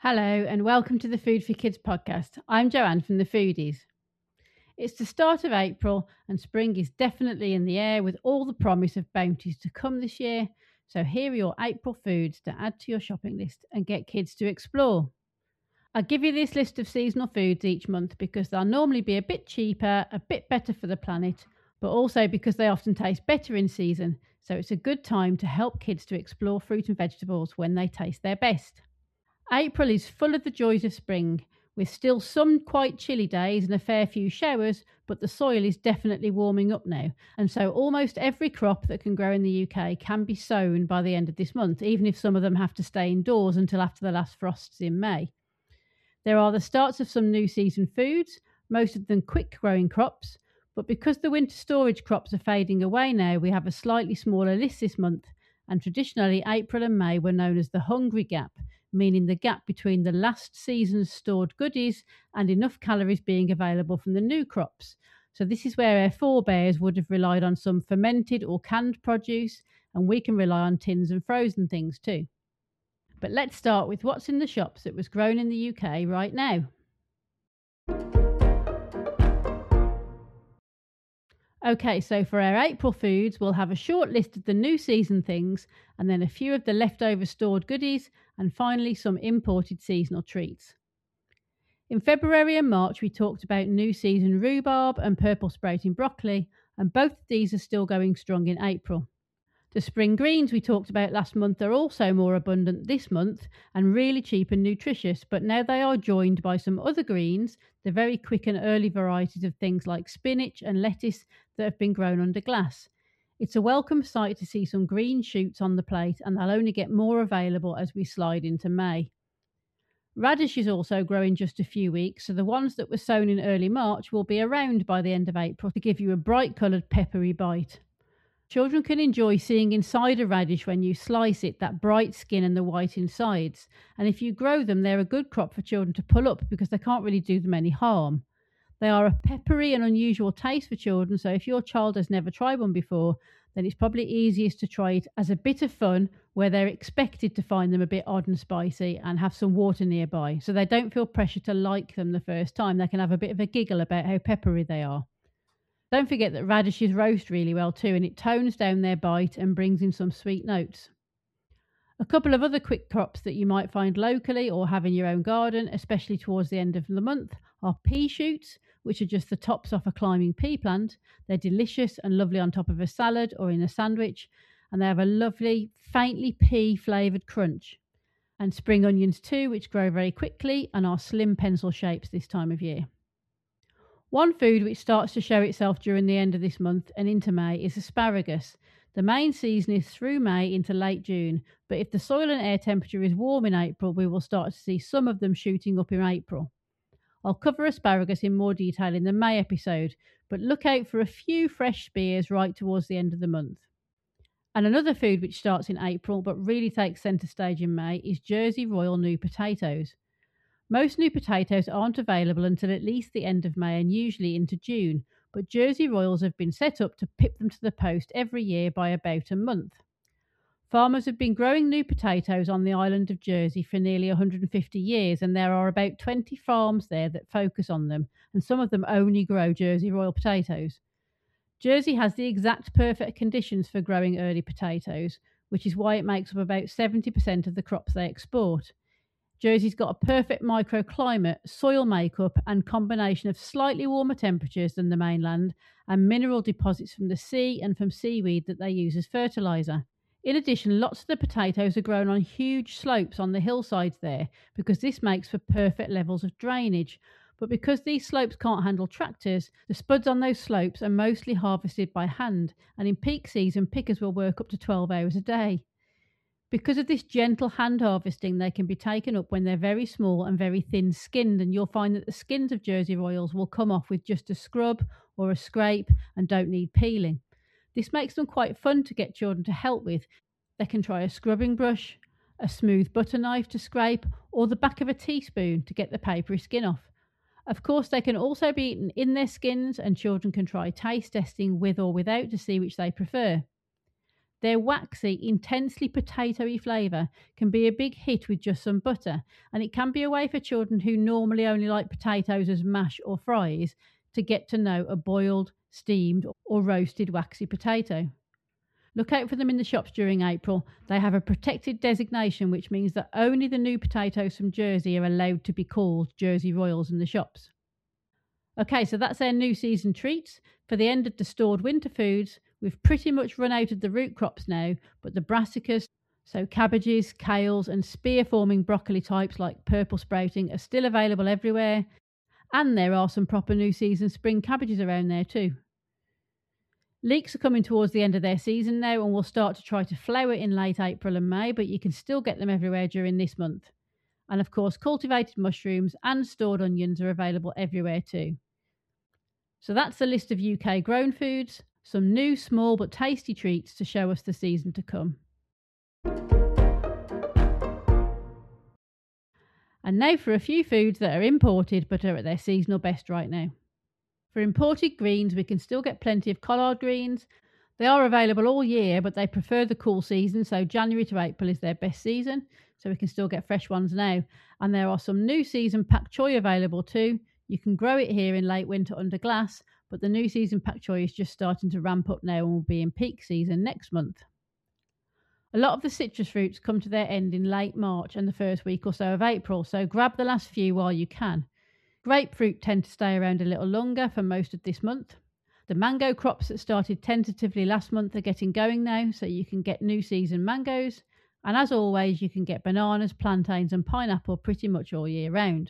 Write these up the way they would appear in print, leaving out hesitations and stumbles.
Hello and welcome to the Food for Kids podcast. I'm Joanne from The Foodies. It's the start of April and spring is definitely in the air with all the promise of bounties to come this year. So here are your April foods to add to your shopping list and get kids to explore. I give you this list of seasonal foods each month because they'll normally be a bit cheaper, a bit better for the planet, but also because they often taste better in season. So it's a good time to help kids to explore fruit and vegetables when they taste their best. April is full of the joys of spring, with still some quite chilly days and a fair few showers, but the soil is definitely warming up now, and so almost every crop that can grow in the UK can be sown by the end of this month, even if some of them have to stay indoors until after the last frosts in May. There are the starts of some new season foods, most of them quick growing crops, but because the winter storage crops are fading away now, we have a slightly smaller list this month, and traditionally April and May were known as the hungry gap, meaning the gap between the last season's stored goodies and enough calories being available from the new crops. So this is where our forebears would have relied on some fermented or canned produce, and we can rely on tins and frozen things too. But let's start with what's in the shops that was grown in the UK right now. Okay, so for our April foods, we'll have a short list of the new season things, and then a few of the leftover stored goodies, and finally some imported seasonal treats. In February and March, we talked about new season rhubarb and purple sprouting broccoli, and both of these are still going strong in April. The spring greens we talked about last month are also more abundant this month and really cheap and nutritious, but now they are joined by some other greens, the very quick and early varieties of things like spinach and lettuce that have been grown under glass. It's a welcome sight to see some green shoots on the plate, and they'll only get more available as we slide into May. Radish is also growing just a few weeks, so the ones that were sown in early March will be around by the end of April to give you a bright coloured peppery bite. Children can enjoy seeing inside a radish when you slice it, that bright skin and the white insides. And if you grow them, they're a good crop for children to pull up because they can't really do them any harm. They are a peppery and unusual taste for children, so if your child has never tried one before, then it's probably easiest to try it as a bit of fun where they're expected to find them a bit odd and spicy and have some water nearby, so they don't feel pressure to like them the first time. They can have a bit of a giggle about how peppery they are. Don't forget that radishes roast really well too, and it tones down their bite and brings in some sweet notes. A couple of other quick crops that you might find locally or have in your own garden, especially towards the end of the month, are pea shoots, which are just the tops off a climbing pea plant. They're delicious and lovely on top of a salad or in a sandwich, and they have a lovely, faintly pea flavoured crunch. And spring onions too, which grow very quickly and are slim pencil shapes this time of year. One food which starts to show itself during the end of this month and into May is asparagus. The main season is through May into late June, but if the soil and air temperature is warm in April, we will start to see some of them shooting up in April. I'll cover asparagus in more detail in the May episode, but look out for a few fresh spears right towards the end of the month. And another food which starts in April but really takes centre stage in May is Jersey Royal new potatoes. Most new potatoes aren't available until at least the end of May and usually into June, but Jersey Royals have been set up to pip them to the post every year by about a month. Farmers have been growing new potatoes on the island of Jersey for nearly 150 years, and there are about 20 farms there that focus on them, and some of them only grow Jersey Royal potatoes. Jersey has the exact perfect conditions for growing early potatoes, which is why it makes up about 70% of the crops they export. Jersey's got a perfect microclimate, soil makeup, and combination of slightly warmer temperatures than the mainland and mineral deposits from the sea and from seaweed that they use as fertiliser. In addition, lots of the potatoes are grown on huge slopes on the hillsides there because this makes for perfect levels of drainage. But because these slopes can't handle tractors, the spuds on those slopes are mostly harvested by hand, and in peak season, pickers will work up to 12 hours a day. Because of this gentle hand harvesting, they can be taken up when they're very small and very thin skinned, and you'll find that the skins of Jersey Royals will come off with just a scrub or a scrape and don't need peeling. This makes them quite fun to get children to help with. They can try a scrubbing brush, a smooth butter knife to scrape, or the back of a teaspoon to get the papery skin off. Of course, they can also be eaten in their skins, and children can try taste testing with or without to see which they prefer. Their waxy, intensely potatoey flavour can be a big hit with just some butter, and it can be a way for children who normally only like potatoes as mash or fries to get to know a boiled, steamed, or roasted waxy potato. Look out for them in the shops during April. They have a protected designation, which means that only the new potatoes from Jersey are allowed to be called Jersey Royals in the shops. Okay, so that's our new season treats. For the end of the stored winter foods, we've pretty much run out of the root crops now, but the brassicas, so cabbages, kales, and spear forming broccoli types like purple sprouting are still available everywhere. And there are some proper new season spring cabbages around there too. Leeks are coming towards the end of their season now and will start to try to flower in late April and May, but you can still get them everywhere during this month. And of course, cultivated mushrooms and stored onions are available everywhere too. So that's the list of UK grown foods, some new small but tasty treats to show us the season to come. And now for a few foods that are imported but are at their seasonal best right now. For imported greens, we can still get plenty of collard greens. They are available all year, but they prefer the cool season, so January to April is their best season, so we can still get fresh ones now. And there are some new season pak choy available too. You can grow it here in late winter under glass, but the new season pak choy is just starting to ramp up now and will be in peak season next month. A lot of the citrus fruits come to their end in late March and the first week or so of April, so grab the last few while you can. Grapefruit tend to stay around a little longer for most of this month. The mango crops that started tentatively last month are getting going now, so you can get new season mangoes. And as always, you can get bananas, plantains and pineapple pretty much all year round.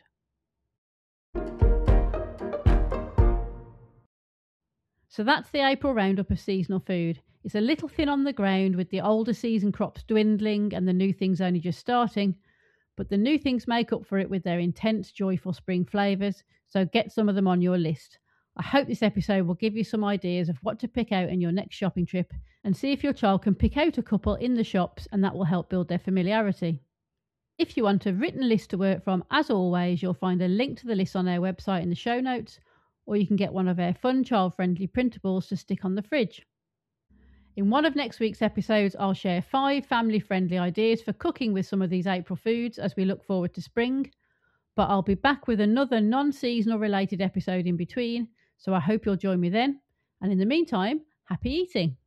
So that's the April roundup of seasonal food. It's a little thin on the ground with the older season crops dwindling and the new things only just starting, but the new things make up for it with their intense, joyful spring flavours, so get some of them on your list. I hope this episode will give you some ideas of what to pick out in your next shopping trip and see if your child can pick out a couple in the shops, and that will help build their familiarity. If you want a written list to work from, as always, you'll find a link to the list on our website in the show notes, or you can get one of our fun child-friendly printables to stick on the fridge. In one of next week's episodes, I'll share 5 family-friendly ideas for cooking with some of these April foods as we look forward to spring. But I'll be back with another non-seasonal related episode in between, so I hope you'll join me then. And in the meantime, happy eating!